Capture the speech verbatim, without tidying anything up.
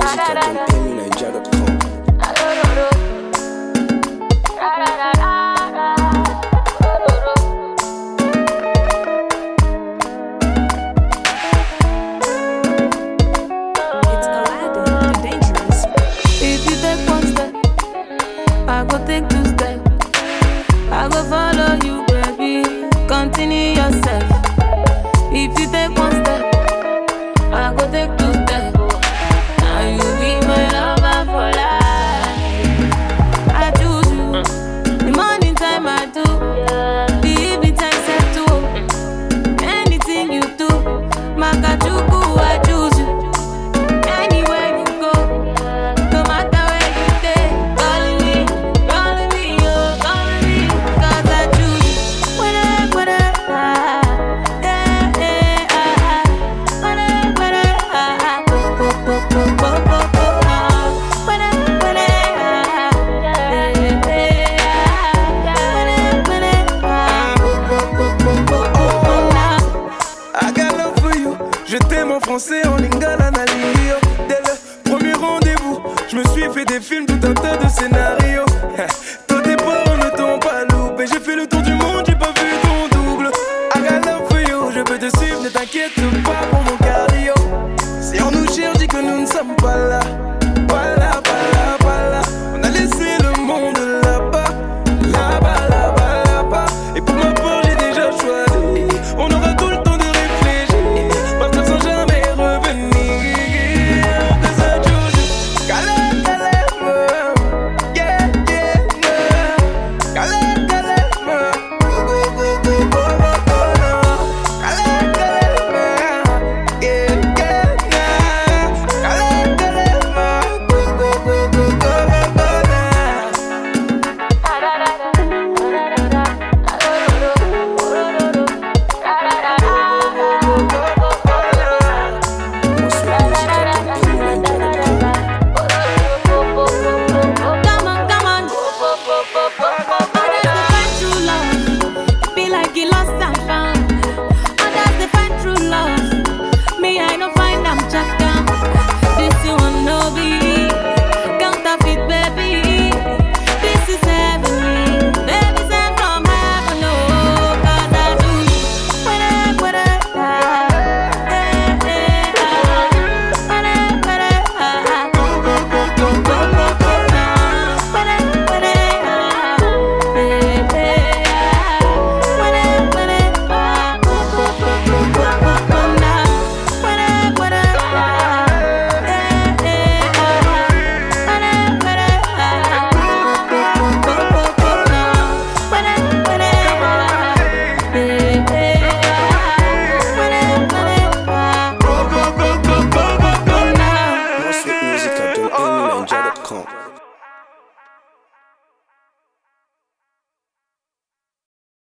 music at amy niger dot com. It's Aladdin, the dangerous. If you take one step, I go take two steps. I go follow you, baby. Continue yourself. If you take one step, I go take two steps. Now you be my lover for life. I choose you. The morning time I do, the evening time set to. Anything you do, Makachuku, I choose you. Anywhere you go, no matter where you stay, calling me, calling me, oh, calling me, 'cause I choose you. Whatever, whatever, ah, eh, eh, ah, ah. Whatever, whatever, ah, ah. Go, go, go, go, go, go, go, ah. Whatever, whatever, ah, eh, eh, ah. Whatever, whatever, ah. Go, go, go, go, go, go, go, ah. I got love for you. Je t'aime en français, en lingala, na lingio. Dès le premier rendez-vous, je me suis fait des films, tout un tas de scénarios. Toi tes parents ne t'ont pas loupé. J'ai fait le tour du monde, j'ai pas vu ton double. I got love for you, je peux te suivre, ne t'inquiète pas pour mon cardio. Si on nous cherche, dis que nous ne sommes pas là. Pas là, pas là, pas là. On a laissé le monde là-bas. Là-bas, là-bas, là-bas. Et pour ma part, j'ai déjà choisi. On aura tout le temps de réfléchir. Partir sans jamais revenir. Que ça choose. Calé, calé, yeah, yeah, yeah. Calé, calé, go, go, go, go, go, go, go, no. Calé, calé, yeah, yeah, yeah. Calé, calé, go, go, go, go, go, go, go, no. More sweet music at amy niger dot com. Come on, come on. Others they find true love. It be like you lost and found. Others they find true love. Me, I no find I'm checked down. This you want no be counterfeit, baby. This is heavenly. Baby sent from heaven, no. 'Cause I do whatever, whatever. Eh, eh, ah. Whatever, whatever, ah. Go, go, go, go, go, go, go, now. Whatever, whatever, ah. Eh, eh, ah. Whatever, whatever, ah. Go, go, go, go, go, go, go, now. Whatever, whatever, ah. Eh, eh, ah. Whatever, whatever, ah. Go, go, go, go, go, now. Whatever, whatever, ah. Eh, eh, ah. Whatever, whatever, ah. Go, go, go, go, go, go, go, now. More sweet music at amy niger dot com.